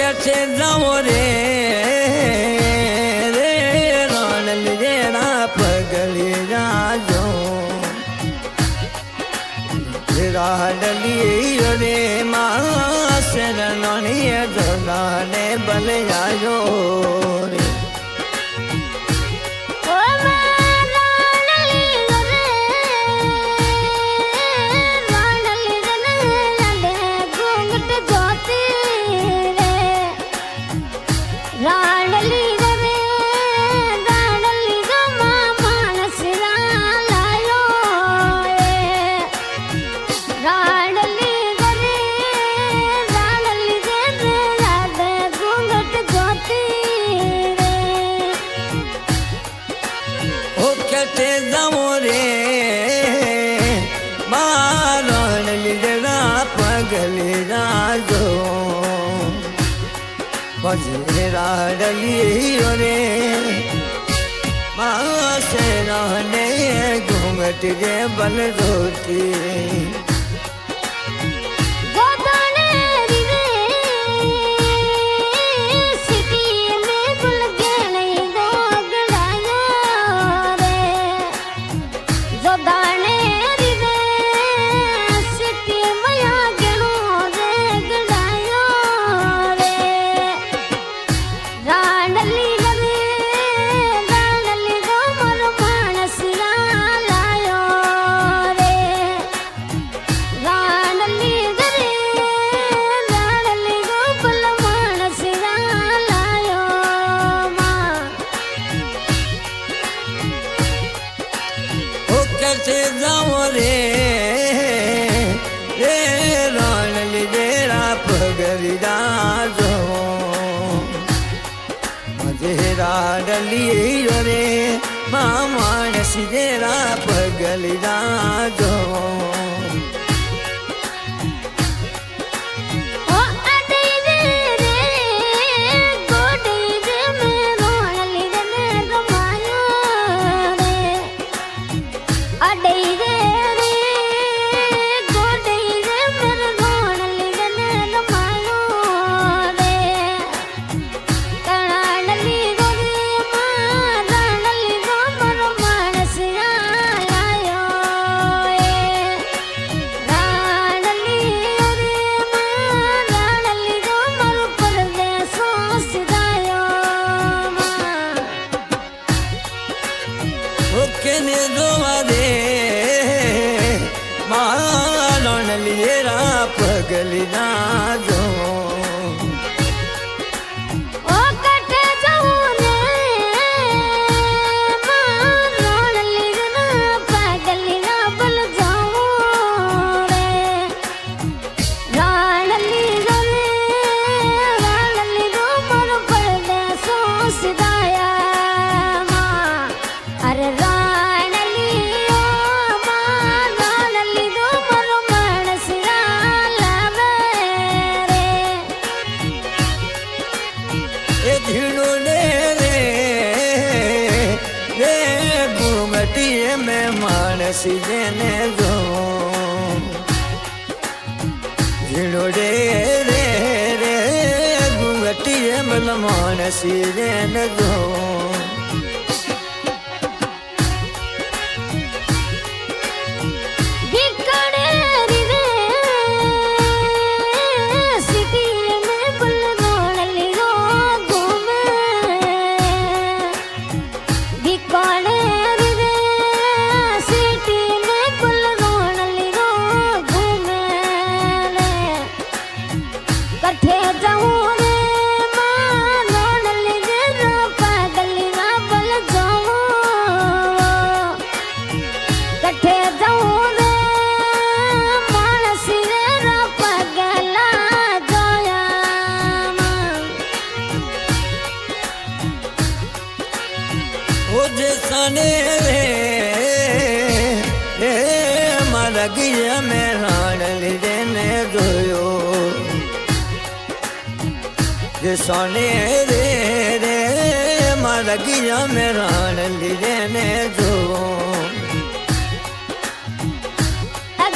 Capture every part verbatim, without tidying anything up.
कैसे जाओ रे रे रान लेना पगली राजो राडली रे माँ शरणी जोड़ाने बल जायो रे पगली राजो राडली रे माँ से रहने घूंघट के बल धोती जाओ रे रे रान लेरा पगली राजो मुझे राडली रे मामा नसीरा पगली राजो पगली राजो ओ कटे जाऊं रे मां रोन लेना पगली ना बल जाऊं रे रान ली रे रान ली रो मोर पड़दे सो सिदाया मां अरे रान ली ओ मां रान ली रो मोर मन सिरा में मानस देने दो झिड़ो रे रे रे घूंघटी में मानस देने दो लगिया में रान लेने जोयो जे सोने रे रे मरगिया में रान लेने जो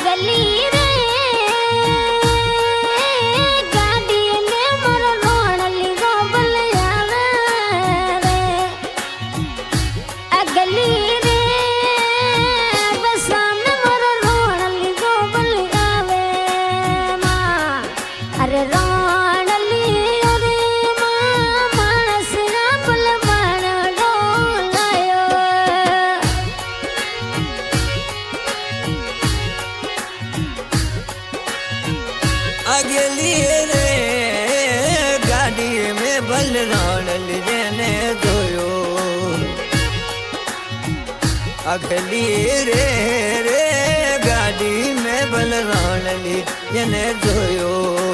अगली रे गाड़ी में मर रोन राण लियो रे मां मानस ना पल मन डोलायो अगली रे गाड़ी में बलराण लिए ने जोयो अगली रे रे गाड़ी में बलराण लिए ने जोयो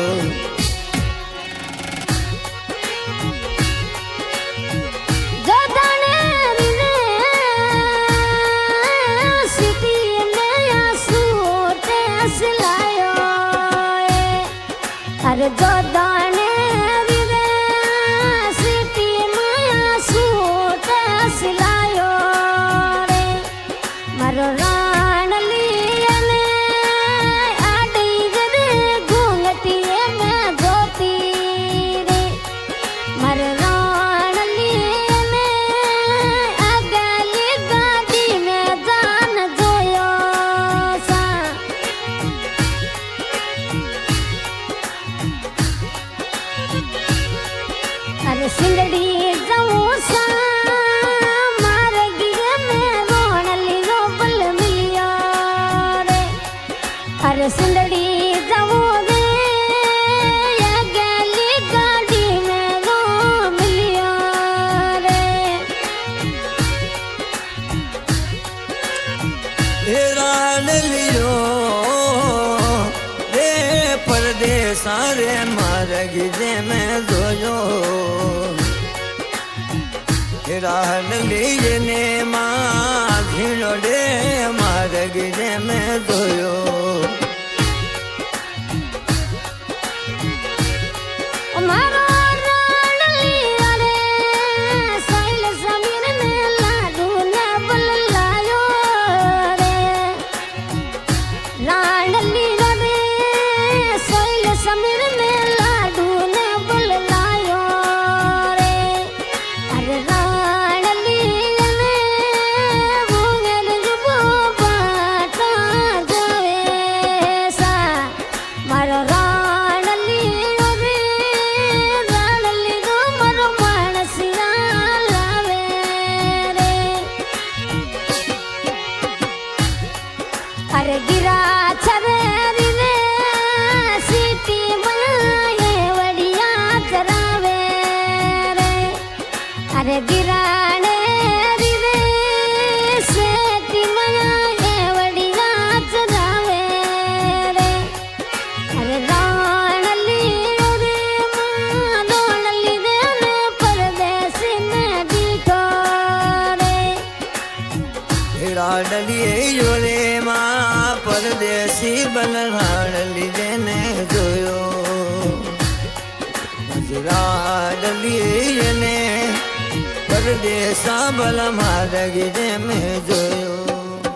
अरे जो दाने रे सिटी माया सूट सिलायो रे मारो राण लियने आडी रे घूंघटिए में धोती रे मारो राण लियने अगली गाड़ी में जान जोयो सा अरे सिंगड़ी जाऊं सा मार गिरे में रोण लियो बल मिलियो रे अरे सिंगड़ी जाऊं रे ये गली गाड़ी में रो मिलियो रे राण लियो रे परदेसा रे मार गिरे में जोयो राण लिए ने मां घिनो रे मार गिरे में जोयो मारो राण लियो रे सैल समीर ने लाडू ने बल लायो रे राण लियो रे सैल समीर ने लाडू ने बल लायो रे अरे राण लियो ने भूंगल जुबो बाटा जावे सा मारो राण लियो रे राण लियो मारो मानस लावे रे अरे गिरा छरे रे सिटी बनाए वड़िया चरावे रे अरे गिराने रे सिटी बनाए वड़िया चरावे रे अरे राण लियो रे मां राण लियो ने परदेस में दीठो रे राण लियो रे मां परदेसी बलराण लिए ने जोयो राण लिए ने परदेसा बल मार गिरे में जोयो।